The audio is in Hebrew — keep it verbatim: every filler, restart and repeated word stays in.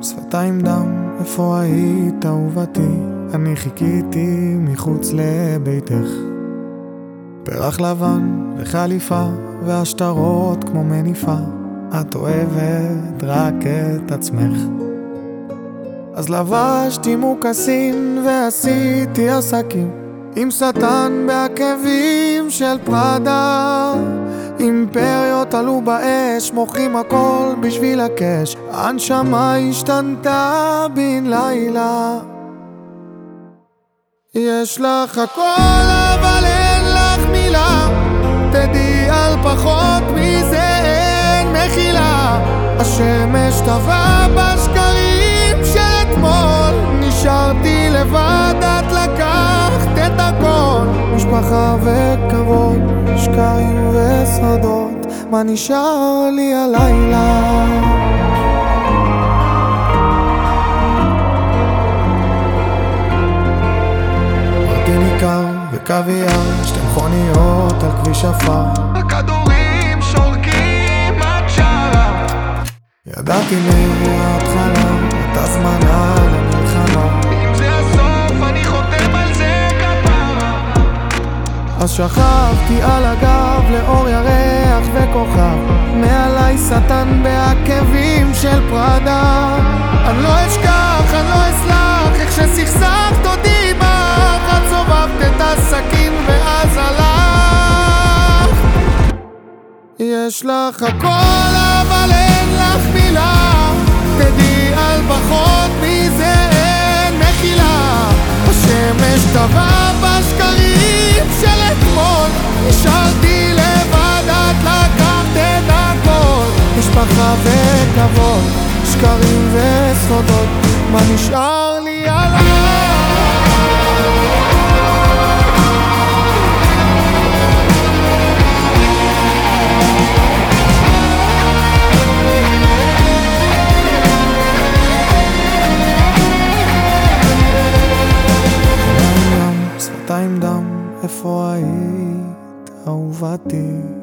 שפתיים דם, איפה היית אהובתי? אני חיכיתי מחוץ לביתך. פרח לבן וחליפה והשטרות כמו מניפה, את אוהבת רק את עצמך. אז לבשתי מוקסין ועשיתי עסקים עם שטן בעקבים של פרדה. אימפריות עלו באש, מוכרים הכל בשביל הקש. הנשמה השתנתה בן לילה. יש לך הכל אבל אין לך מילה, תדעי על פחות מזה אין מחילה. השמש טבעה בשקרים של אתמול, נשארתי לבד, את לקחת את הכל. משפחה וכבוד, שקרים וסודות, מה נשאר לי הלילה? וקוויאר, שתי מכוניות על כביש עפר, הכדורים שורקים עד שרה. ידעתי מההתחלה, את הזמנה למלחמה, אם זה הסוף אני חותם על זה כפרה. אז שכבתי על הגב לאור ירח וכוכב, מעליי שטן בעקבים של פרדה. אני לא אשכח, אני לא אסלח, איך שסכסכת אותי בך, את סובבת את הסכין ואז הלך. יש לך הכל אבל אין לך מילה, תדעי על פחות מזה אין מחילה. השמש טבעה בשקרים של אתמול, נשארתי לבד, את לקחת את הכל. משפחה וכבוד, שקרים וסודות, מה נשאר לי עליי? שפתיים דם, איפה היית אהובתי?